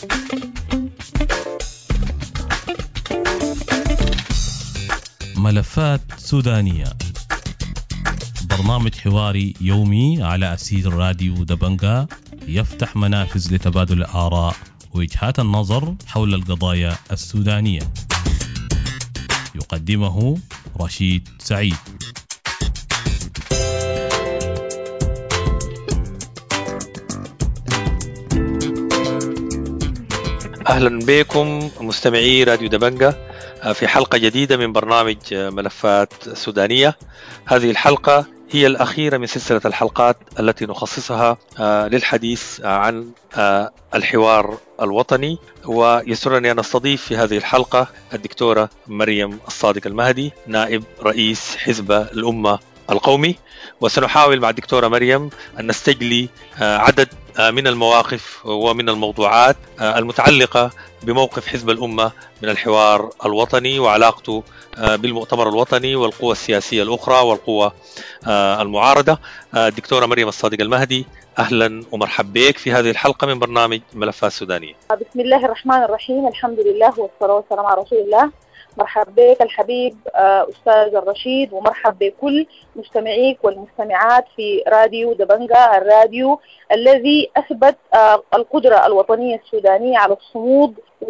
ملفات سودانية، برنامج حواري يومي على أسير راديو دبنجا يفتح منافذ لتبادل الآراء ووجهات النظر حول القضايا السودانية. يقدمه رشيد سعيد. أهلا بكم مستمعي راديو دبنجا في حلقة جديدة من برنامج ملفات سودانية. هذه الحلقة هي الأخيرة من سلسلة الحلقات التي نخصصها للحديث عن الحوار الوطني، ويسرني أن أستضيف في هذه الحلقة الدكتورة مريم الصادق المهدي، نائب رئيس حزب الأمة القومي. وسنحاول مع الدكتورة مريم أن نستجلي عدد من المواقف ومن الموضوعات المتعلقة بموقف حزب الأمة من الحوار الوطني وعلاقته بالمؤتمر الوطني والقوى السياسية الأخرى والقوى المعارضة. الدكتورة مريم الصادق المهدي، أهلا ومرحب بك في هذه الحلقة من برنامج ملفات سودانية. بسم الله الرحمن الرحيم، الحمد لله والصلاة والسلام على رسول الله. مرحب بك الحبيب أستاذ الرشيد، ومرحب بكل مستمعيك والمستمعات في راديو دبنجا، الراديو الذي أثبت القدرة الوطنية السودانية على الصمود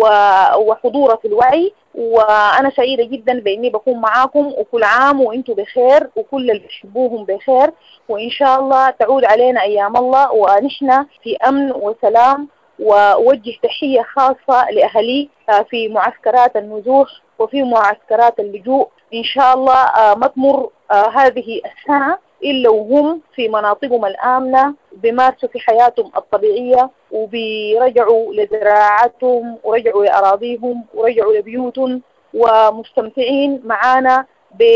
وحضوره في الوعي. وأنا سعيدة جدا بإني بكون معاكم، وكل عام وإنتم بخير وكل اللي بتحبوهم بخير، وإن شاء الله تعود علينا أيام الله ونحن في أمن وسلام. ووجه تحية خاصة لأهلي في معسكرات النزوح وفي معسكرات اللجوء. إن شاء الله ما تمر هذه السنة إلا وهم في مناطقهم الآمنة بيمارسوا في حياتهم الطبيعية، وبيرجعوا لزراعتهم ورجعوا لأراضيهم ورجعوا لبيوتهم، ومستمتعين معانا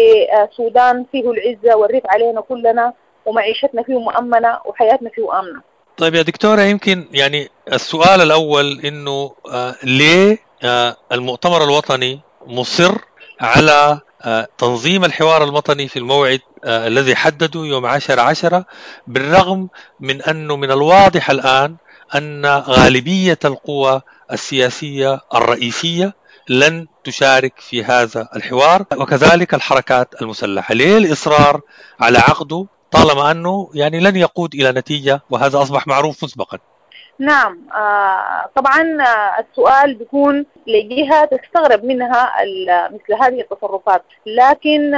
بسودان فيه العزة والرفع علينا كلنا، ومعيشتنا فيه مؤمنة وحياتنا فيه آمنة. طيب يا دكتورة، يمكن يعني السؤال الأول إنه ليه المؤتمر الوطني مصر على تنظيم الحوار الوطني في الموعد الذي حدده يوم 10/10، بالرغم من أنه من الواضح الآن أن غالبية القوى السياسية الرئيسية لن تشارك في هذا الحوار، وكذلك الحركات المسلحة؟ ليه الإصرار على عقده طالما أنه يعني لن يقود إلى نتيجة، وهذا أصبح معروف مسبقا؟ نعم، طبعا السؤال بيكون لجهة تستغرب منها مثل هذه التصرفات، لكن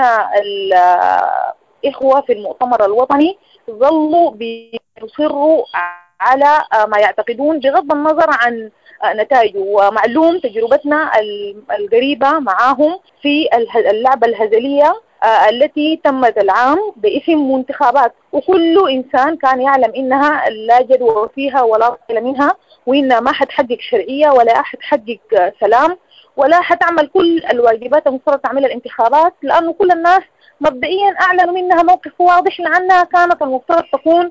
الإخوة في المؤتمر الوطني ظلوا بيصروا على ما يعتقدون بغض النظر عن نتائجه. ومعلوم تجربتنا القريبة معهم في اللعبة الهزلية التي تمت العام باسم منتخبات، وكل إنسان كان يعلم إنها لا جدوى فيها ولا طائل منها، وإنها ما حتحقق شرعية ولا حتحقق سلام ولا حتعمل كل الواجبات المفترض تعملها الانتخابات، لأنه كل الناس مبدئيا أعلنوا منها موقف واضح، لأنها كانت المفترض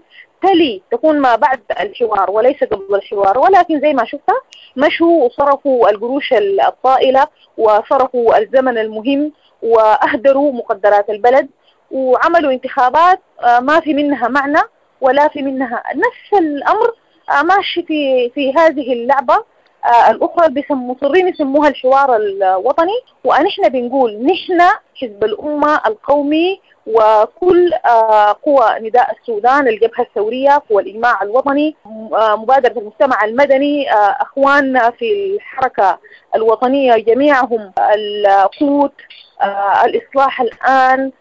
تكون ما بعد الحوار وليس قبل الحوار. ولكن زي ما شفتها مشوا وصرفوا القروش الطائلة وصرفوا الزمن المهم وأهدروا مقدرات البلد وعملوا انتخابات ما في منها معنى ولا في منها. نفس الأمر ماشي في هذه اللعبة الأخرى مصرين يسموها الحوار الوطني. ونحن بنقول نحن حزب الأمة القومي وكل قوى نداء السودان، الجبهة الثورية، قوى الإجماع الوطني، مبادرة المجتمع المدني، أخواننا في الحركة الوطنية جميعهم، القوت، الإصلاح الآن،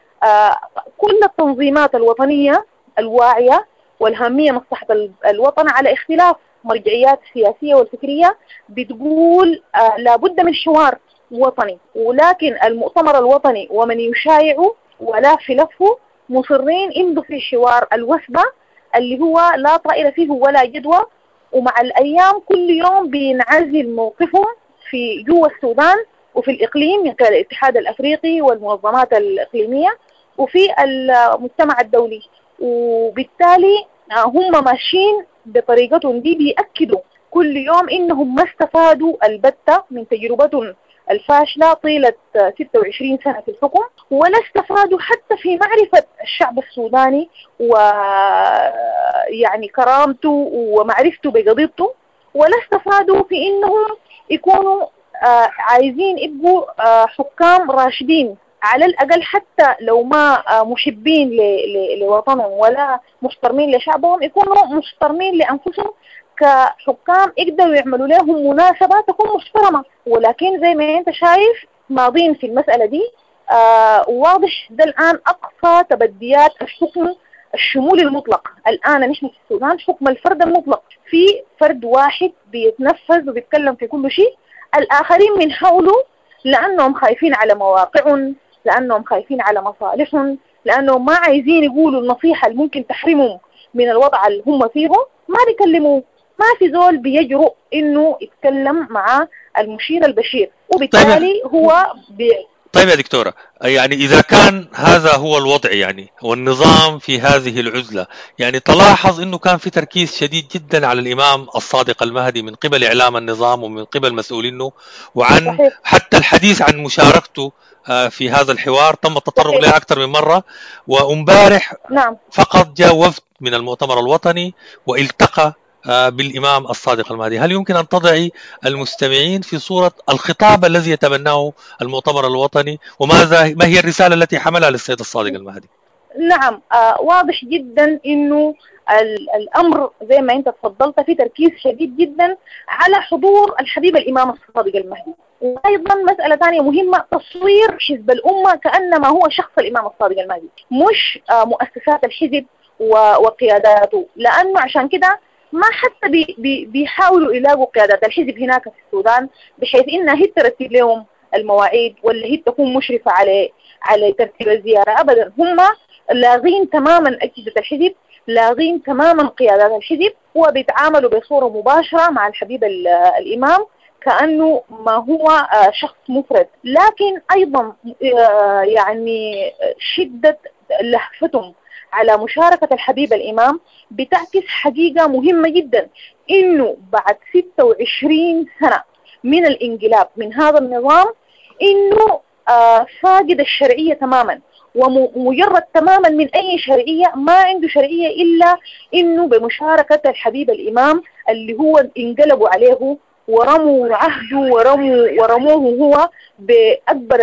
كل التنظيمات الوطنية الواعية والهامية مصلحة الوطن على اختلاف مرجعيات السياسية والفكرية بتقول لابد من حوار وطني. ولكن المؤتمر الوطني ومن يشايعه ولا في لفه مصرين يمضوا في حوار الوثبة اللي هو لا طائل فيه ولا جدوى، ومع الأيام كل يوم بينعزل موقفهم في جوا السودان وفي الإقليم من خلال الاتحاد الأفريقي والمنظمات الإقليمية وفي المجتمع الدولي. وبالتالي هم ماشيين بطريقتهم دي بيأكدوا كل يوم إنهم ما استفادوا البتة من تجربتهم الفاشلة طيلة 26 سنة في الحكم، ولا استفادوا حتى في معرفة الشعب السوداني ويعني كرامته ومعرفته بقضيته ولا استفادوا في إنهم يكونوا عايزين يبقوا حكام راشدين على الأقل، حتى لو ما محبين لوطنهم ولا محترمين لشعبهم، يكونوا محترمين لأنفسهم كحكام يقدروا يعملوا لهم مناسبات تكون محترمة. ولكن زي ما أنت شايف ماضين في المسألة دي. واضح ده الآن أقصى تبديات الحكم الشمول المطلق. الآن نحن في السودان حكم الفرد المطلق، في فرد واحد بيتنفذ وبيتكلم في كل شيء، الآخرين من حوله لأنهم خايفين على مواقعهم، لأنهم خايفين على مصالحهم، لأنهم ما عايزين يقولوا النصيحة اللي ممكن تحرمهم من الوضع اللي هم فيه، ما بيكلموه. ما في زول بيجرؤ إنه يتكلم مع المشير البشير، وبالتالي هو طيب يا دكتورة، يعني إذا كان هذا هو الوضع يعني والنظام في هذه العزلة، يعني تلاحظ أنه كان في تركيز شديد جدا على الإمام الصادق المهدي من قبل إعلام النظام ومن قبل مسؤولينه، وعن حتى الحديث عن مشاركته في هذا الحوار تم التطرق له أكثر من مرة. وامبارح فقط جاء وفد من المؤتمر الوطني والتقى بالإمام الصادق المهدي. هل يمكن أن تضعي المستمعين في صورة الخطاب الذي يتبناه المؤتمر الوطني، ما هي الرسالة التي حملها للسيد الصادق المهدي؟ نعم، واضح جدا إنه الأمر زي ما أنت تفضلت في تركيز شديد جدا على حضور الحبيب الإمام الصادق المهدي. وأيضا مسألة ثانية مهمة، تصوير حزب الأمة كأنما هو شخص الإمام الصادق المهدي، مش مؤسسات الحزب وقياداته. لأنه عشان كده ما حتى بيحاولوا يلاقوا قيادات الحزب هناك في السودان بحيث إنها هي ترتب لهم المواعيد ولا هي تكون مشرفة على ترتيب الزيارة. أبدا، هم لاغين تماما أجهزة الحزب، لاغين تماما قيادات الحزب، وبيتعاملوا بصورة مباشرة مع الحبيب الإمام كأنه ما هو شخص مفرد. لكن أيضا يعني شدة لهفتهم على مشاركة الحبيب الإمام بتعكس حقيقة مهمة جدا، إنه بعد 26 سنة من الانقلاب من هذا النظام، إنه فاقد الشرعية تماما ومجرد تماما من أي شرعية، ما عنده شرعية إلا إنه بمشاركة الحبيب الإمام اللي هو انقلبوا عليه ورموا عهده ورموه هو بأكبر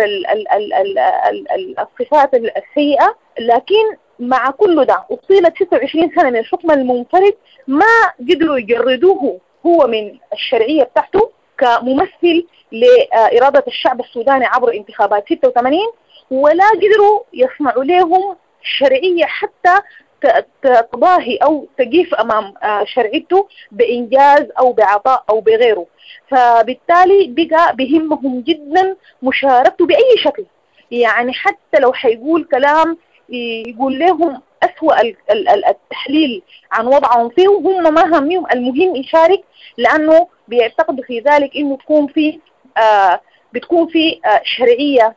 الصفات السيئة. لكن مع كل ده وطيلة 26 سنة من الحكم المنفرد ما قدروا يجردوه هو من الشرعية بتاعته كممثل لإرادة الشعب السوداني عبر انتخابات 86، ولا قدروا يصنعوا لهم شرعية حتى تضاهي أو تقيف أمام شرعيته بإنجاز أو بعطاء أو بغيره. فبالتالي بقى بهمهم جدا مشاركته بأي شكل، يعني حتى لو حيقول كلام يقول لهم أسوأ التحليل عن وضعهم فيه، هم ما همهم، المهم يشارك، لأنه بيعتقدوا في ذلك إنه بتكون في شرعية،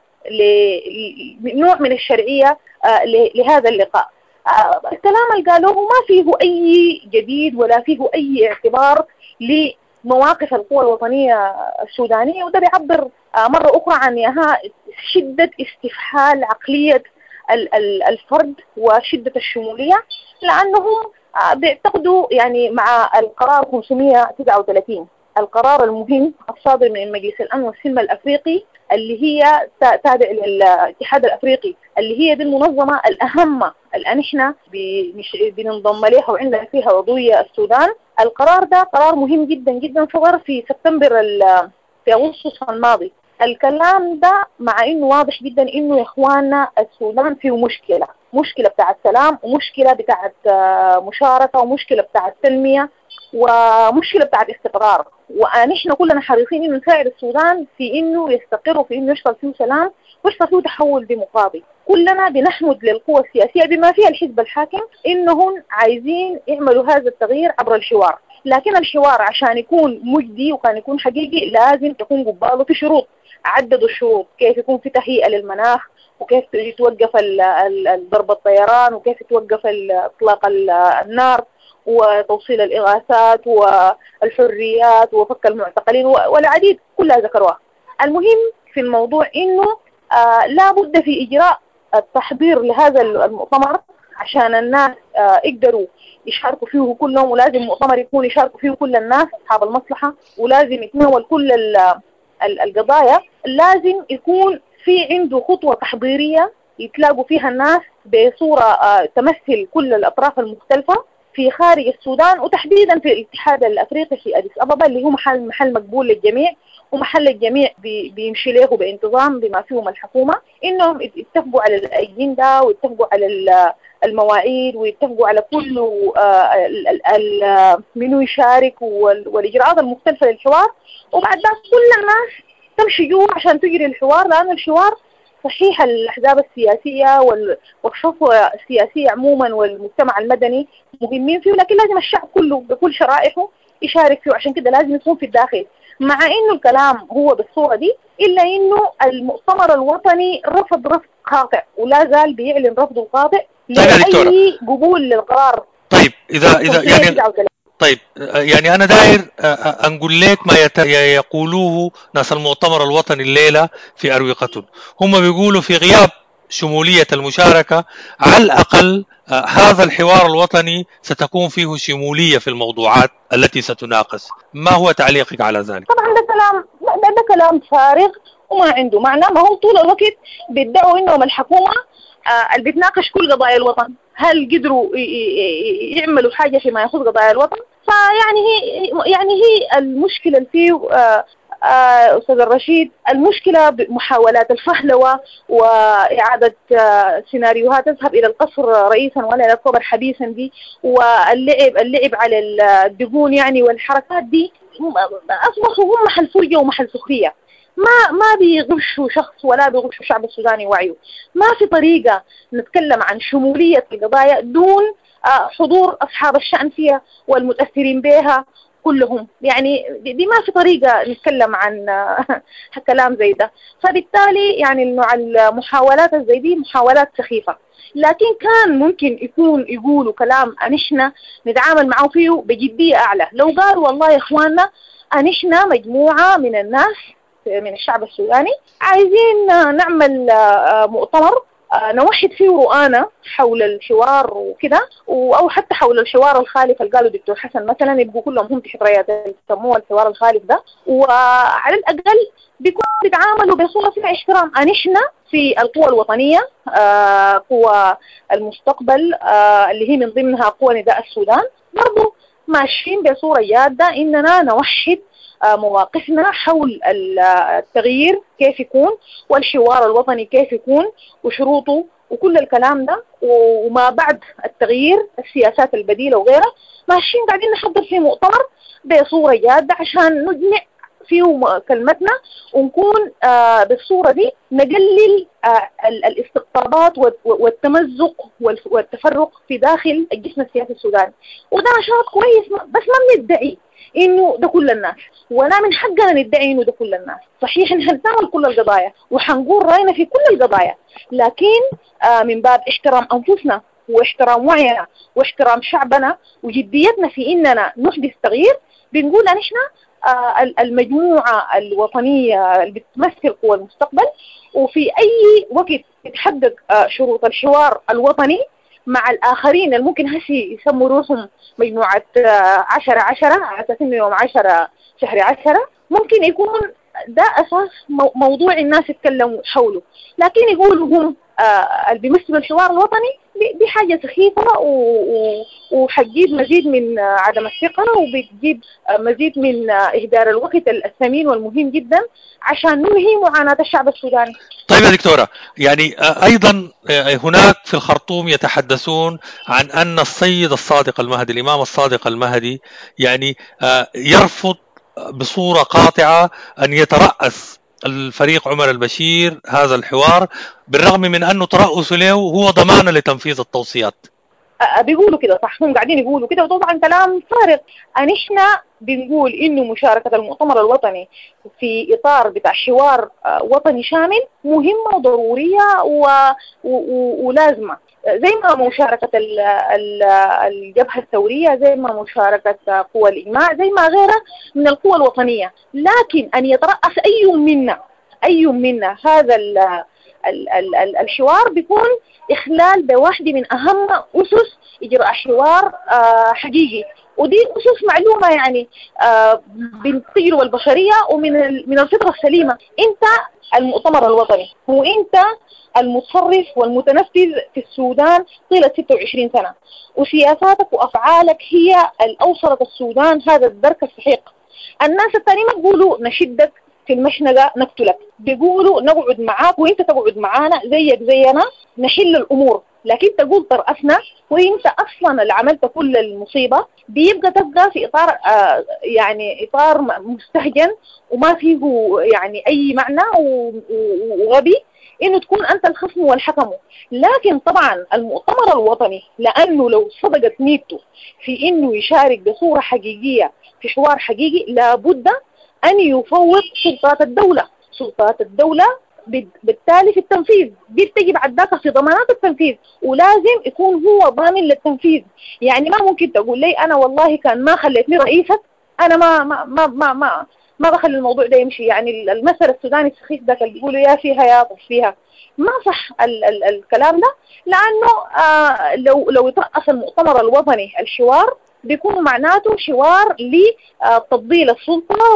نوع من الشرعية لهذا اللقاء. الكلام اللي قالوه ما فيه أي جديد ولا فيه أي اعتبار لمواقف القوى الوطنية السودانية، وده بيعبر مرة أخرى عن شدة استفحال عقلية الفرد وشدة الشمولية، لأنهم بيعتقدوا يعني مع القرار 539 القرار المهم الصادر من مجلس الأمن والسلم الأفريقي اللي هي تابع للاتحاد الأفريقي، اللي هي دي المنظمة الأهم اللي نحن بننضم لها وعندنا فيها عضوية السودان. القرار ده قرار مهم جدا جدا، صدر في سبتمبر في أغسطس الماضي. الكلام ده مع إنه واضح جدا إنه يا إخواننا السودان فيه مشكلة بتاعت سلام، ومشكلة بتاعت مشاركة، ومشكلة بتاعت تنمية، ومشكلة بتاعت استقرار. ونحن كلنا حريصين إنه نساعد السودان في إنه يستقر وفي إنه يحصل فيه سلام ويحصل فيه تحول ديمقراطي. كلنا بنحمد للقوى السياسية بما فيها الحزب الحاكم إنهم عايزين يعملوا هذا التغيير عبر الحوار، لكن الحوار عشان يكون مجدي وكان يكون حقيقي لازم تكون قباله في شروط. عددوا الشروط، كيف يكون في تهيئة للمناخ، وكيف توقف ضرب الطيران، وكيف توقف اطلاق النار، وتوصيل الإغاثات والحريات وفك المعتقلين والعديد كلها ذكروها. المهم في الموضوع إنه لا بد في إجراء التحضير لهذا المؤتمر عشان الناس يقدروا يشاركوا فيه كلهم، ولازم مؤتمر يكون يشاركوا فيه كل الناس أصحاب المصلحة، ولازم يتناول كل القضايا. لازم يكون في عنده خطوة تحضيرية يتلاقوا فيها الناس بصورة تمثل كل الأطراف المختلفة في خارج السودان، وتحديدا في الاتحاد الأفريقي في أديس أبابا، اللي هو محل مقبول للجميع، ومحل الجميع بيمشي له بانتظام بما فيهم الحكومة، إنهم يتفقوا على الأجندة ويتفقوا على المواعيد ويتفقوا على كل منو يشارك والإجراءات المختلفة للحوار. وبعد ذلك كل الناس تمشي جوا عشان تجري الحوار، لأن الحوار صحيح الأحزاب السياسية والشفوة السياسية عموما والمجتمع المدني مهمين فيه، لكن لازم الشعب كله بكل شرائحه يشارك فيه، عشان كده لازم يكون في الداخل. مع إنه الكلام هو بالصورة دي، إلا إنه المؤتمر الوطني رفض قاطع، ولا زال بيعلن رفضه القاطع لأي قبول للقرار. طيب إذا يعني أنا داير أنقول لك ما يقولوه ناس المؤتمر الوطني الليلة في أروقة. هم بيقولوا في غياب شمولية المشاركة على الأقل هذا الحوار الوطني ستكون فيه شمولية في الموضوعات التي ستناقش. ما هو تعليقك على ذلك؟ طبعا ده كلام فارغ وما عنده معنى. ما هم طول الوقت بيدعوا إنهم الحكومة اللي بتناقش كل قضايا الوطن. هل قدروا يعملوا حاجة فيما يخص قضايا الوطن؟ فيعني هي المشكلة اللي فيه أستاذ الرشيد، المشكلة بمحاولات الفهلوة وإعادة سيناريوهات تذهب إلى القصر رئيسا ولا إلى الكبر حديثا دي، واللعب على الدقون يعني، والحركات دي أصبحوا هم محل فرجة ومحل سخرية. ما بيغشوا شخص ولا بيغشوا الشعب السوداني وعيه. ما في طريقة نتكلم عن شمولية القضايا دون حضور أصحاب الشأن فيها والمتأثرين بها كلهم. يعني دي ما في طريقة نتكلم عن كلام زي ده. فبالتالي يعني إنه المحاولات زي دي محاولات سخيفة، لكن كان ممكن يقولوا كلام أنشنا نتعامل معه فيه بجدية أعلى. لو قالوا والله يا إخواننا أنشنا مجموعة من الناس من الشعب السوداني عايزين نعمل مؤتمر نوحد فيه رؤانا حول الحوار وكده، أو حتى حول الحوار الخالف اللي قالوا دكتور حسن مثلا، يبقوا كلهم هم تحت رايات يسموه الحوار الخالف ده، وعلى الأقل بيكونوا بيتعاملوا بصورة فيها احترام. أنشنا في القوى الوطنية، قوى المستقبل اللي هي من ضمنها قوى نداء السودان، برضو ماشيين بصورة جادة إننا نوحد مواقفنا حول التغيير كيف يكون، والحوار الوطني كيف يكون وشروطه وكل الكلام ده، وما بعد التغيير السياسات البديلة وغيرها. ماشيين قاعدين نحضر في مؤتمر بصورة جادة عشان نجمع فيه كلمتنا، ونكون بالصورة دي نقلل الاستقطابات والتمزق والتفرق في داخل الجسم السياسي السوداني. وده نشاط كويس، بس ما بندعي إنه ده كل الناس، ولا من حقنا ندعي إنه ده كل الناس. صحيح إن هنتناول كل القضايا وحنقول رأينا في كل القضايا، لكن من باب احترام أنفسنا واحترام وعينا واحترام شعبنا وجديتنا في إننا نحدث تغيير، بنقول أن إحنا المجموعة الوطنية اللي بتمثل قوى المستقبل، وفي أي وقت تتحقق شروط الحوار الوطني مع الآخرين اللي ممكن هسي يسموا روحهم مجموعة 10/10 على أساس إنه يوم 10 شهر 10 ممكن يكون ده أساس موضوع الناس يتكلموا حوله، لكن يقولوا هم اللي بيمثلوا الحوار الوطني دي حاجة سخيفة وحتجيب مزيد من عدم الثقة، وبتجيب مزيد من إهدار الوقت الثمين والمهم جدا عشان ننهي معاناة الشعب السوداني. طيب يا دكتورة، يعني أيضا هناك في الخرطوم يتحدثون عن أن السيد الصادق المهدي، الإمام الصادق المهدي، يعني يرفض بصورة قاطعة أن يترأس الفريق عمر البشير هذا الحوار، بالرغم من أنه ترأسه له هو ضمان لتنفيذ التوصيات. بيقولوا كده صح، هم قاعدين يقولوا كده، وطبعا كلام فارغ. أنشنا بنقول إنه مشاركة المؤتمر الوطني في إطار بتاع حوار وطني شامل مهمة وضرورية ولازمة، زي ما مشاركة الجبهة الثورية، زي ما مشاركة قوى الإجماع، زي ما غيرها من القوى الوطنية. لكن أن يترأس أي منا هذا الحوار بيكون إخلال بواحدة من أهم أسس إجراء حوار حقيقي، ودي أسس معلومة يعني بالتجربة البشرية ومن الفطرة السليمة. أنت المؤتمر الوطني هو أنت المتصرف والمتنفذ في السودان طيلة 26 سنة، وسياساتك وأفعالك هي الأوصلت السودان هذا الدرك السحيق. الناس الثانيين ما بيقولوا نشدك في المشنقة نقتلك، بيقولوا نقعد معاك وانت تقعد معانا زيك زينا نحل الأمور، لكن تقول طرأسنا وانت أصلا اللي عملت كل المصيبة، تبقى في إطار يعني إطار مستهجن وما فيه يعني أي معنى وغبي إنه تكون أنت الخصم والحكم. لكن طبعا المؤتمر الوطني لأنه لو صدقت نيته في إنه يشارك بصورة حقيقية في حوار حقيقي لابد أن يفوض سلطات الدولة. سلطات الدولة بالتالي في التنفيذ بتجي بعد ذاك في ضمانات التنفيذ، ولازم يكون هو ضامن للتنفيذ. يعني ما ممكن تقول لي أنا والله كان ما خليتني رئيسك أنا ما بخلي الموضوع ده يمشي. يعني المثل السوداني السخيف ده اللي بيقولوا يا فيها يا طف فيها، ما صح الكلام ده، لأنه لو يترأس المؤتمر الوطني الحوار بيكون معناته حوار لتفضيل السلطة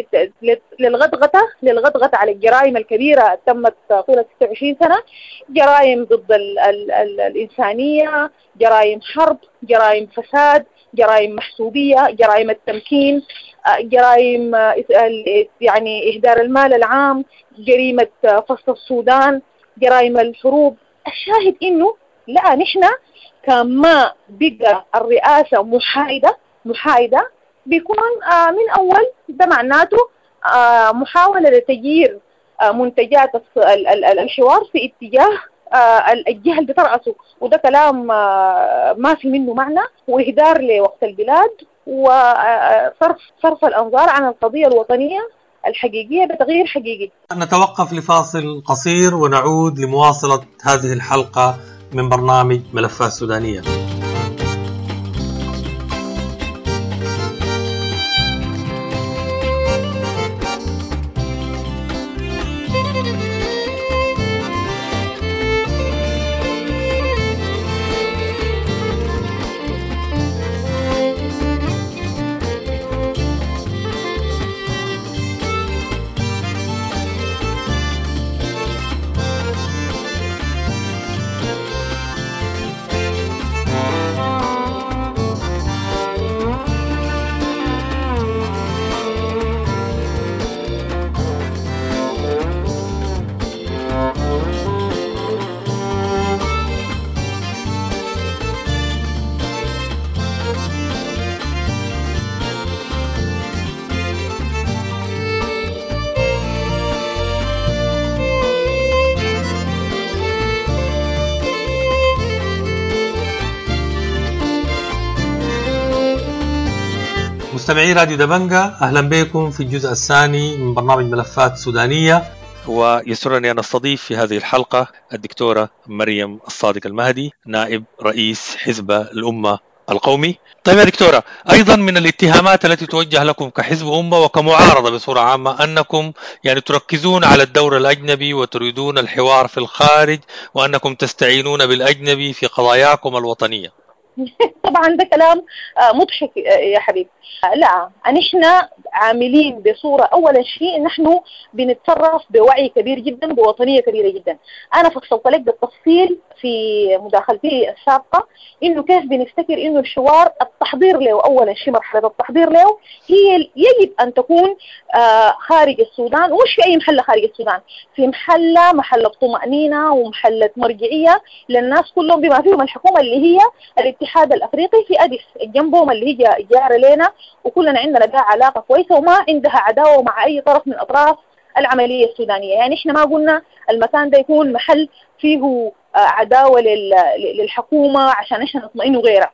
وللغطغطة على الجرائم الكبيرة تمت طيلة 26 سنة، جرائم ضد الإنسانية، جرائم حرب، جرائم فساد، جرائم محسوبية، جرائم التمكين، جرائم يعني إهدار المال العام، جريمة فصل السودان، جرائم الحروب. الشاهد إنه لا، نحن كما بقى الرئاسة محايدة بيكون من أول ده معناته محاولة لتغيير منتجات الحوار في اتجاه الجهة اللي بترأسه، وده كلام ما في منه معنى وإهدار لوقت البلاد وصرف الأنظار عن القضية الوطنية الحقيقية بتغيير حقيقي. نتوقف لفاصل قصير ونعود لمواصلة هذه الحلقة من برنامج ملفات سودانية. مستمعي راديو دبنجة، أهلا بكم في الجزء الثاني من برنامج ملفات سودانية. ويسرني أن أستضيف في هذه الحلقة الدكتورة مريم الصادق المهدي، نائب رئيس حزب الأمة القومي. طيب يا دكتورة، أيضا من الاتهامات التي توجه لكم كحزب أمة وكمعارضة بصورة عامة أنكم يعني تركزون على الدور الأجنبي وتريدون الحوار في الخارج، وأنكم تستعينون بالأجنبي في قضاياكم الوطنية. طبعا ده كلام مضحك يا حبيبي. لا، نحن عاملين بصورة أولا شيء نحن بنتصرف بوعي كبير جدا بوطنية كبيرة جدا. أنا فصلت لك بالتفصيل في مداخلتي السابقة إنه كيف بنفتكر إنه الحوار التحضير له أولا شيء، مرحلة التحضير له هي يجب أن تكون خارج السودان، ومش في أي محل خارج السودان، في محل طمأنينة ومحلة مرجعية للناس كلهم بما فيهم الحكومة اللي هي الاتحاد الأفريقي في أديس جنبهم اللي هي جارة لنا، وكلنا عندنا بها علاقة كويسة وما عندها عداوة مع أي طرف من أطراف العملية السودانية. يعني إحنا ما قلنا المكان ده يكون محل فيه عداوة للحكومة عشان إحنا نطمئن وغيرها.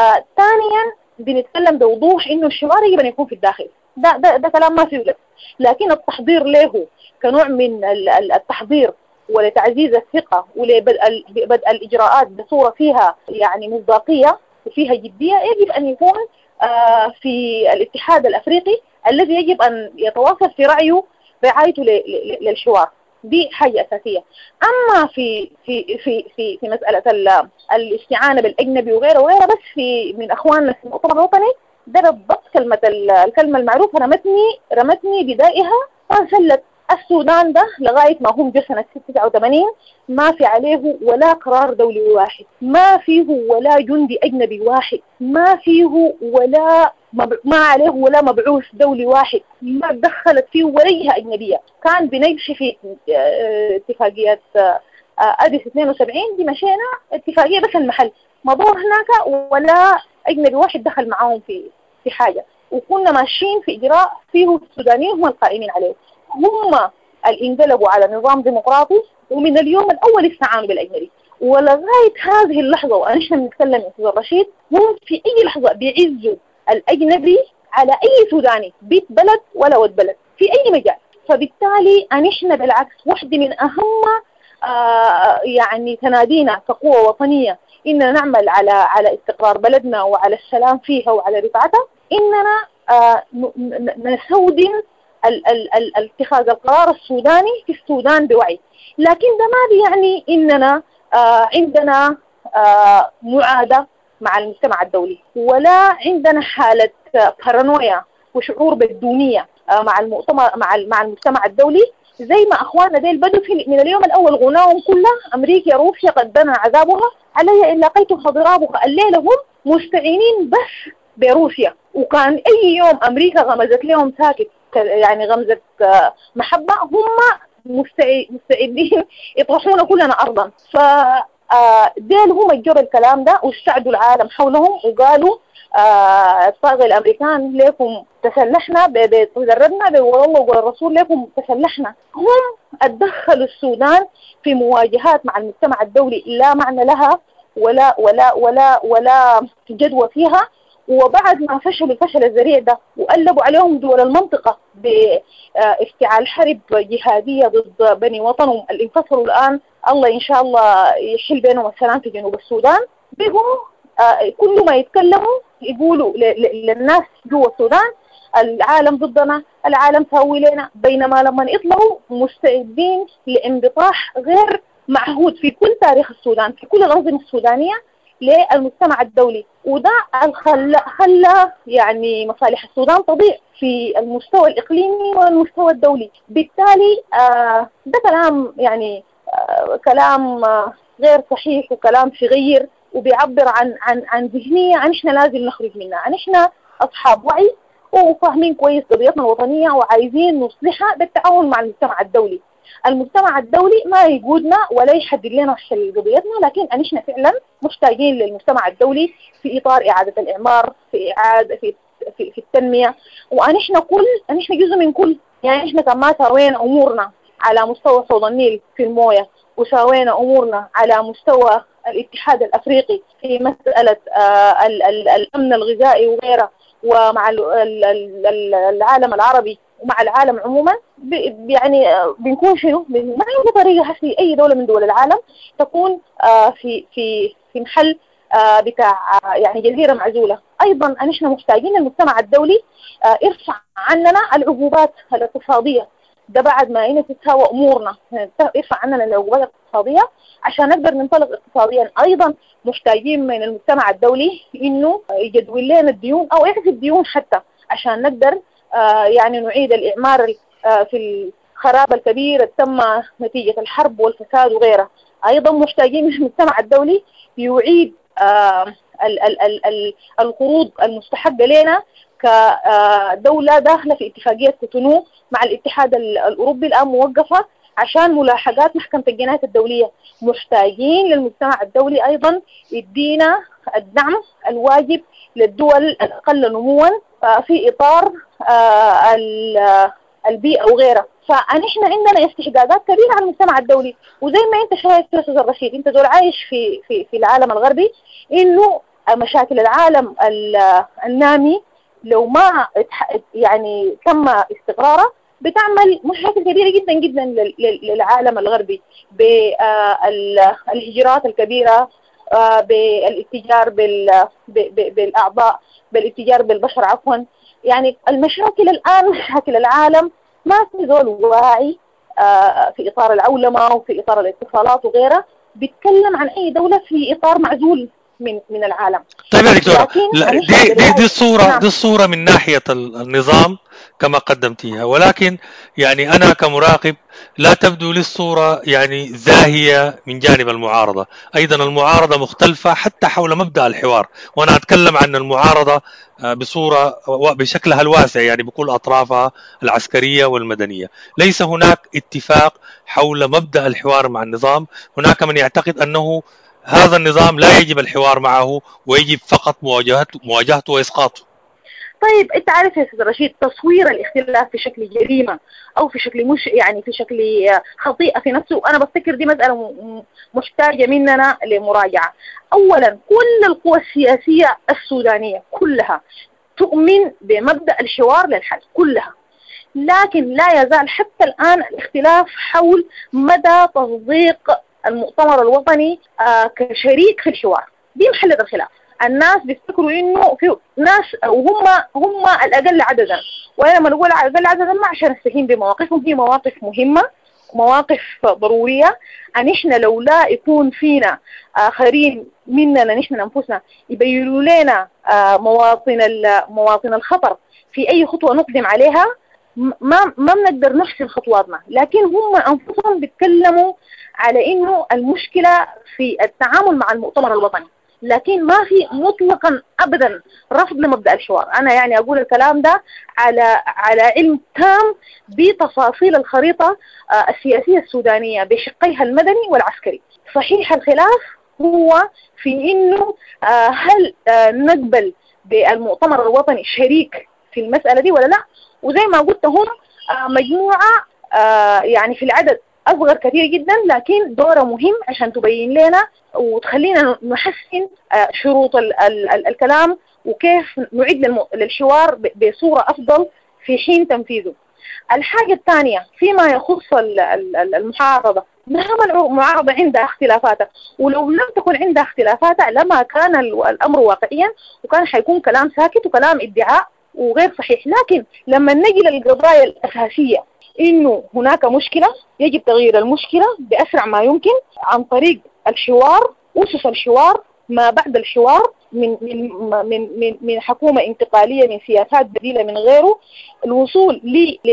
ثانيا بنتكلم بوضوح إنه الحوار يجب أن يكون في الداخل، ده كلام ما فيه لك، لكن التحضير له كنوع من التحضير ولتعزيز الثقة ولبدء الإجراءات بصورة فيها يعني مصداقية وفيها جدية، يجب أن يكون في الاتحاد الأفريقي الذي يجب أن يتواصل في رعايته للحوار. دي حاجة أساسية. أما في مسألة الاستعانة بالأجنبي وغيره وغيره، بس من أخواننا في المؤتمر الوطني ده بالضبط الكلمة المعروفة رمتني بدائها وانسلت. السودان ده لغاية ما هم جو سنة 89 ما في عليه ولا قرار دولي واحد، ما فيه ولا جندي أجنبي واحد، ما فيه ما عليه ولا مبعوث دولي واحد، ما دخلت فيه ولا جهة أجنبية. كان بنمشي في اتفاقية أديس 72 دي، مشينا اتفاقية بس المحل، ما ضوء هناك ولا أجنبي واحد دخل معاهم في حاجة، وكنا ماشيين في إجراء فيه السودانيين هم القائمين عليه، هم اللي انقلبوا على نظام ديمقراطي، ومن اليوم الأول استعانوا بالأجنبي. ولغاية هذه اللحظة ونحن بنتكلم يا أستاذ رشيد، هم في أي لحظة بيعزوا الأجنبي على أي سوداني، بيت بلد ولا ود بلد في أي مجال. فبالتالي نحن بالعكس واحدة من أهم يعني تنادينا كقوة وطنية إننا نعمل على استقرار بلدنا وعلى السلام فيها وعلى رفعتها، إننا نسودن اتخاذ القرار السوداني في السودان بوعي. لكن ده ما بيعني إننا عندنا معادة مع المجتمع الدولي، ولا عندنا حالة بارانويا وشعور بالدونية مع المجتمع الدولي، زي ما أخواننا ديل بدوا من اليوم الأول غناهم كله أمريكا روسيا قد دنا عذابها علي إن لقيتها ضرابها، الليلة هم مستعينين بس بروسيا، وكان أي يوم أمريكا غمزت لهم ساكت، يعني غمزة محبة، هم مستعدين يطرحون كلنا أرضا. فديل هم جروا الكلام ده واستعدوا العالم حولهم وقالوا الطاغي الأمريكان لكم تسلحنا بتدربنا والله والرسول لكم تسلحنا. هم اتدخلوا السودان في مواجهات مع المجتمع الدولي لا معنى لها ولا جدوى فيها، وبعد ما فشلوا الفشل الذريع ده وقلبوا عليهم دول المنطقة بافتعال حرب جهادية ضد بني وطنهم اللي انفصلوا الآن، الله إن شاء الله يحل بينهم السلام في جنوب السودان، بيقوموا كل ما يتكلموا يقولوا للناس جوا السودان العالم ضدنا، العالم سوي لنا، بينما لما يطلعوا مستعدين لانبطاح غير معهود في كل تاريخ السودان في كل الأنظمة السودانية للمجتمع الدولي. وده خلى يعني مصالح السودان تضيع في المستوى الإقليمي والمستوى الدولي. بالتالي ده كلام يعني كلام غير صحيح وكلام شغير وبيعبر عن ذهنية نحن لازم نخرج منها. نحن أصحاب وعي وفاهمين كويس قضيتنا الوطنية وعايزين نصلحها بالتعاون مع المجتمع الدولي. المجتمع الدولي ما يقودنا ولا يحدد لنا قضيتنا، لكن نحن فعلا محتاجين للمجتمع الدولي في إطار إعادة الإعمار، في التنمية، ونحن جزء من كل. يعني نحن كما سوينا أمورنا على مستوى صوت النيل في الموية، وسوينا أمورنا على مستوى الاتحاد الأفريقي في مسألة الأمن الغذائي وغيره، ومع العالم العربي ومع العالم عموما، يعني بنكون شنو ما عندنا طريقة حسي أي دولة من دول العالم تكون في محل بتاع يعني جزيرة معزولة. أيضا نحن محتاجين المجتمع الدولي يرفع عننا العقوبات الاقتصادية، ده بعد ما تتساوى أمورنا يرفع عننا العقوبات الاقتصادية عشان نقدر ننطلق اقتصاديا. أيضا محتاجين من المجتمع الدولي إنه يجدول لنا الديون أو يحذف ديون حتى عشان نقدر يعني نعيد الإعمار في الخراب الكبير تم نتيجة الحرب والفساد وغيره. أيضا محتاجين من المجتمع الدولي يعيد القروض المستحقة لنا كدولة داخلة في اتفاقية كوتونو مع الاتحاد الأوروبي الآن موقفة عشان ملاحقات محكمة الجنايات الدولية. محتاجين للمجتمع الدولي أيضا يدينا الدعم الواجب للدول الأقل نموا في إطار البيئة وغيرها. فنحن عندنا استحقاقات كبيرة على المجتمع الدولي، وزي ما انت شايف يا أستاذ الرشيد، انت دول عايش في العالم الغربي، انه مشاكل العالم النامي لو ما يعني تم استقراره بتعمل مشاكل كبيرة جدا جدا للعالم الغربي، بالهجرات الكبيرة، بالاتجار بالأعضاء، بالاتجار بالبشر عفوا. يعني المشاكل الآن مشاكل العالم ما في زول واعي في إطار العولمة وفي إطار الاتصالات وغيرها، بيتكلم عن أي دولة في إطار معزول من العالم. طيب يا دكتورة، دي الصورة من ناحية النظام كما قدمتيها، ولكن يعني أنا كمراقب لا تبدو لي الصورة يعني زاهية من جانب المعارضة. أيضا المعارضة مختلفة حتى حول مبدأ الحوار، وأنا أتكلم عن المعارضة بشكلها الواسع، يعني بكل أطرافها العسكرية والمدنية. ليس هناك اتفاق حول مبدأ الحوار مع النظام. هناك من يعتقد أنه هذا النظام لا يجب الحوار معه ويجب فقط مواجهته وإسقاطه. طيب انت عارف يا استاذ رشيد، تصوير الاختلاف في شكل جريمه او في شكل مش يعني في شكل خطيئه في نفسه، وانا بفتكر دي مساله محتاجه مننا لمراجعه. اولا كل القوى السياسيه السودانيه كلها تؤمن بمبدا الحوار للحل كلها، لكن لا يزال حتى الان الاختلاف حول مدى تصديق المؤتمر الوطني كشريك في الحوار. دي محل الخلاف. الناس بيفتكروا انه في ناس وهم الاقل عددا، وانا لما نقول اقل عددا ما عشان نستهين بمواقفهم، هي مواقف مهمه ومواقف ضروريه. ان احنا لولا يكون فينا اخرين مننا نحن انفسنا يبينوا لنا مواطن الخطر في اي خطوه نقدم عليها، ما بنقدر نحسن خطواتنا. لكن هم انفسهم بيتكلموا على انه المشكله في التعامل مع المؤتمر الوطني، لكن ما في مطلقا ابدا رفض لمبدا الحوار. انا يعني اقول الكلام ده على علم تام بتفاصيل الخريطه السياسيه السودانيه بشقيها المدني والعسكري. صحيح الخلاف هو في انه هل نقبل بالمؤتمر الوطني شريك في المساله دي ولا لا، وزي ما قلت هم مجموعه يعني في العدد أصغر كثير جدا، لكن دوره مهم عشان تبين لنا وتخلينا نحسن شروط الكلام وكيف نعد للحوار بصورة أفضل في حين تنفيذه. الحاجة الثانية فيما يخص المعارضة، مهما المعارضة عندها اختلافاتها، ولو لم تكن عندها اختلافاتها لما كان الأمر واقعيا وكان حيكون كلام ساكت وكلام ادعاء وغير صحيح. لكن لما نجي للقضايا الأساسية إنه هناك مشكلة يجب تغيير المشكلة بأسرع ما يمكن عن طريق الحوار، أسس الحوار ما بعد الحوار من حكومة انتقالية، من سياسات بديلة، من غيره، الوصول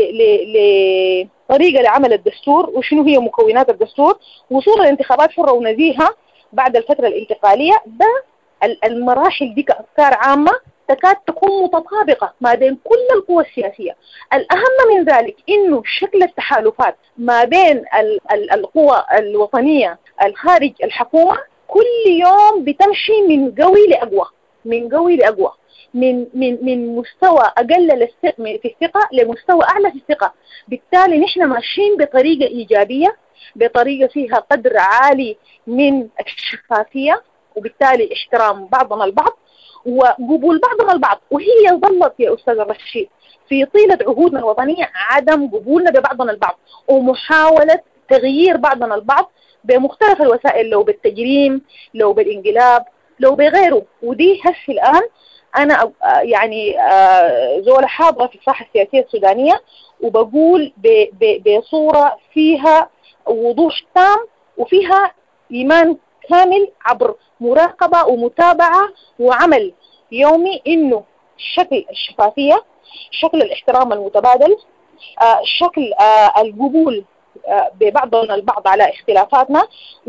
لطريقة لعمل الدستور وشنو هي مكونات الدستور، وصول الانتخابات حرة ونزيهة بعد الفترة الانتقالية. ده المراحل دي كأفكار عامة تكاد تكون متطابقة ما بين كل القوى السياسية. الأهم من ذلك إنه شكل التحالفات ما بين القوى الوطنية الخارج الحكومة كل يوم بتمشي من قوي لأقوى، من قوي لأقوى، من مستوى أقل في الثقة لمستوى أعلى في الثقة. بالتالي نحن ماشيين بطريقة إيجابية، بطريقة فيها قدر عالي من الشفافية، وبالتالي احترام بعضنا البعض وقبول بعضنا البعض. وهي ظلت يا أستاذ رشيد في طيلة عهودنا الوطنية عدم قبولنا ببعضنا البعض ومحاولة تغيير بعضنا البعض بمختلف الوسائل، لو بالتجريم، لو بالانقلاب، لو بغيره. ودي هسه الآن أنا يعني زولة حاضرة في الساحة السياسية السودانية وبقول بصورة فيها وضوح تام وفيها إيمان كامل عبر مراقبة ومتابعة وعمل يومي إنه شكل الشفافية، شكل الاحترام المتبادل، شكل القبول ببعضنا البعض على اختلافاتنا،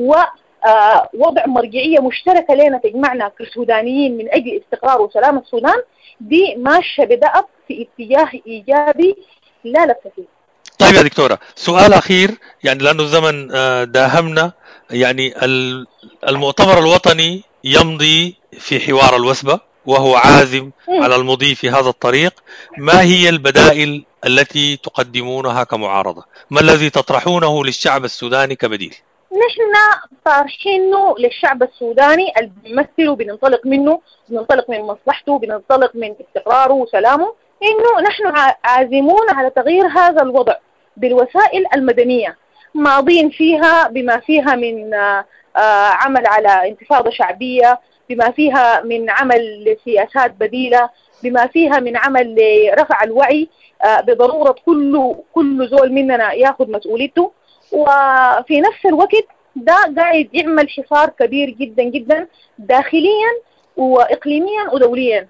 ووضع مرجعية مشتركة لنا تجمعنا كسودانيين من أجل استقرار وسلام السودان، دي ماشية بدأت في اتجاه إيجابي لا لبس فيه. طيب يا دكتورة، سؤال أخير يعني لأنه الزمن داهمنا. يعني المؤتمر الوطني يمضي في حوار الوسبة وهو عازم على المضي في هذا الطريق. ما هي البدائل التي تقدمونها كمعارضة؟ ما الذي تطرحونه للشعب السوداني كبديل؟ نحن طارحينه للشعب السوداني اللي بنمثله، بننطلق منه، بننطلق من مصلحته، بننطلق من استقراره وسلامه، إنه نحن عازمون على تغيير هذا الوضع بالوسائل المدنية، ماضين فيها بما فيها من عمل على انتفاضة شعبية، بما فيها من عمل لسياسات بديلة، بما فيها من عمل لرفع الوعي بضرورة كل زول مننا ياخذ مسؤوليته. وفي نفس الوقت ده قاعد يعمل حصار كبير جدا جدا داخليا وإقليميا ودوليا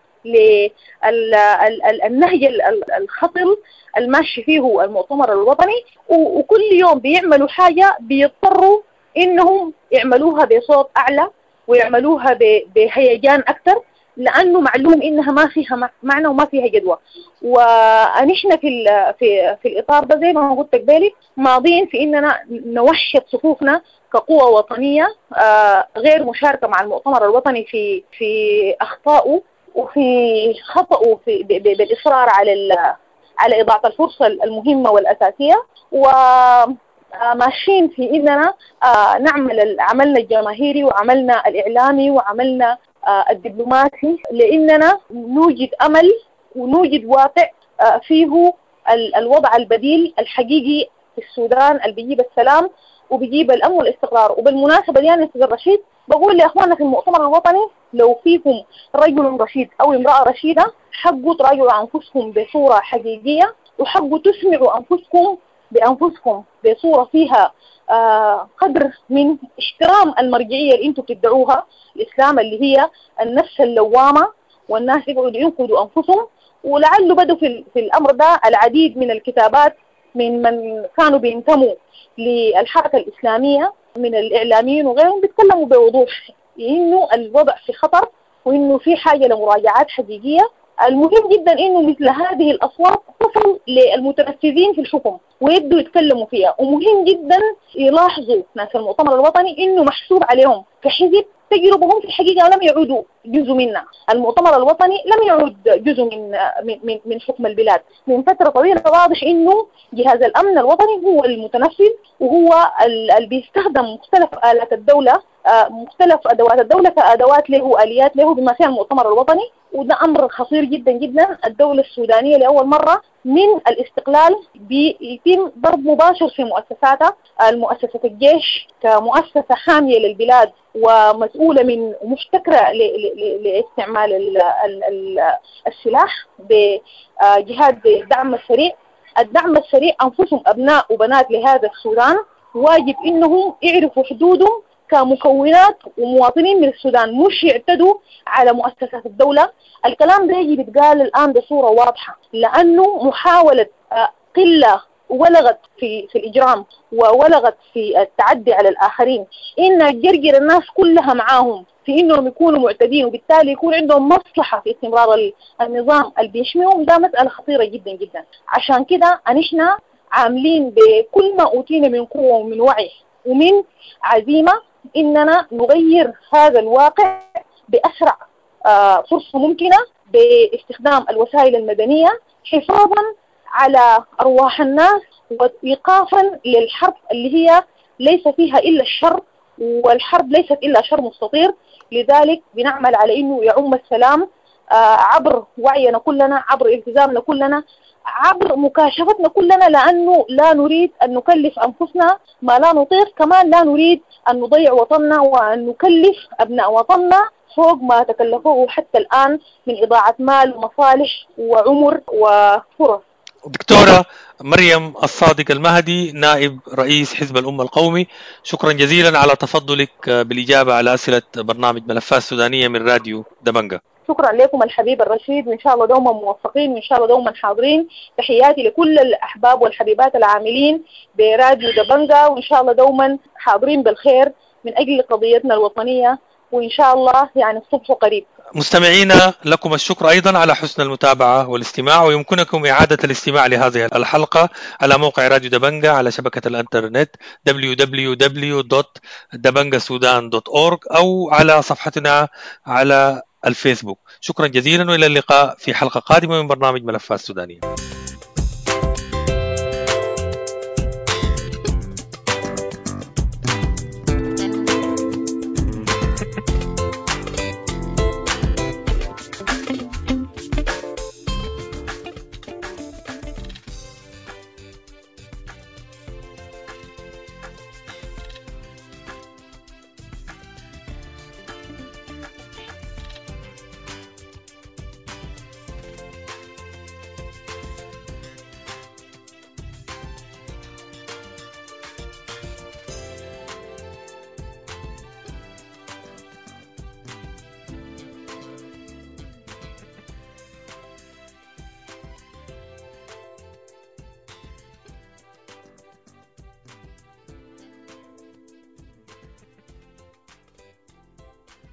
للنهج الخطر الماشي فيه المؤتمر الوطني، وكل يوم بيعملوا حاجة بيضطروا إنهم يعملوها بصوت أعلى ويعملوها بهيجان أكثر، لأنه معلوم إنها ما فيها معنى وما فيها جدوى. ونحن في الإطار ده زي ما قلت قبالي ماضيين في إننا نوحد صفوفنا كقوة وطنية غير مشاركة مع المؤتمر الوطني في أخطائه وفي خطأه بالإصرار على إضاعة الفرصة المهمة والأساسية، وماشيين في إننا نعمل عملنا الجماهيري وعملنا الإعلامي وعملنا الدبلوماسي لأننا نوجد أمل ونوجد واقع فيه الوضع البديل الحقيقي في السودان اللي بيجيب السلام وبيجيب الأمن والاستقرار. وبالمناسبة دي أنا أستاذ رشيد بقول لأخواننا في المؤتمر الوطني لو فيكم رجل رشيد أو امرأة رشيدة حقوا تراجعوا أنفسكم بصورة حقيقية، وحقوا تسمعوا أنفسكم بأنفسكم بصورة فيها قدر من احترام المرجعية اللي انتم بتدعوها الإسلام، اللي هي النفس اللوامة، والناس يقعدوا ينقذوا أنفسهم. ولعله بدوا في الأمر ده العديد من الكتابات من كانوا بينتموا للحركة الإسلامية من الإعلاميين وغيرهم بيتكلموا بوضوح إنه الوضع في خطر وإنه في حاجة لمراجعات حقيقية. المهم جدا إنه مثل هذه الأصوات تصل للمتنفذين في الحكم ويبدوا يتكلموا فيها، ومهم جدا يلاحظوا ناس المؤتمر الوطني إنه محسوب عليهم كحزب تجربهم في الحقيقة لم يعودوا جزء منا. المؤتمر الوطني لم يعود جزء من حكم البلاد من فترة طويلة. واضح إنه جهاز الأمن الوطني هو المتنفذ وهو اللي بيستخدم مختلف آلات الدولة، مختلف أدوات الدولة كأدوات له آليات له بما فيها المؤتمر الوطني. وده أمر خطير جدا جدا. الدولة السودانية لأول مرة من الاستقلال بيتم ضرب مباشر في مؤسساتها، المؤسسة الجيش كمؤسسة حامية للبلاد ومسؤولة من ومشتكرة لاستعمال السلاح بجهاد الدعم السريع. الدعم السريع أنفسهم أبناء وبنات لهذا السودان، واجب إنهم يعرفوا حدودهم كمكونات ومواطنين من السودان، مش يعتدوا على مؤسسات الدولة. الكلام ده يجب يتقال الآن بصورة واضحة، لأنه محاولة قلة ولغت في الإجرام وولغت في التعدي على الآخرين إن تجرجر الناس كلها معاهم في إنهم يكونوا معتدين وبالتالي يكون عندهم مصلحة في استمرار النظام اللي بيشميهم. ده مسألة خطيرة جدا جدا. عشان كده نحن عاملين بكل ما أوتينا من قوة ومن وعي ومن عزيمة إننا نغير هذا الواقع بأسرع فرصة ممكنة باستخدام الوسائل المدنية حفاظا على أرواح الناس وإيقافا للحرب اللي هي ليس فيها إلا الشر، والحرب ليست إلا شر مستطير. لذلك بنعمل على إنه يعم السلام عبر وعينا كلنا، عبر التزامنا كلنا، عبر مكاشفتنا كلنا، لأنه لا نريد أن نكلف أنفسنا ما لا نطيق، كمان لا نريد أن نضيع وطننا وأن نكلف أبناء وطننا فوق ما تكلفوه حتى الآن من إضاعة مال ومصالح وعمر وفرص. دكتورة مريم الصادق المهدي نائب رئيس حزب الأمة القومي، شكرا جزيلا على تفضلك بالإجابة على أسئلة برنامج ملفات سودانية من راديو دبنجة. شكرا لكم الحبيب الرشيد، وإن شاء الله دوما موفقين وإن شاء الله دوما حاضرين. تحياتي لكل الأحباب والحبيبات العاملين براديو دبنجة، وإن شاء الله دوما حاضرين بالخير من أجل قضيتنا الوطنية، وإن شاء الله يعني الصبح قريب. مستمعينا لكم الشكر أيضا على حسن المتابعة والاستماع، ويمكنكم إعادة الاستماع لهذه الحلقة على موقع راديو دبنجة على شبكة الإنترنت www.dabangaSudan.org أو على صفحتنا على الفيسبوك. شكرا جزيلا وإلى اللقاء في حلقة قادمة من برنامج ملفات سودانية.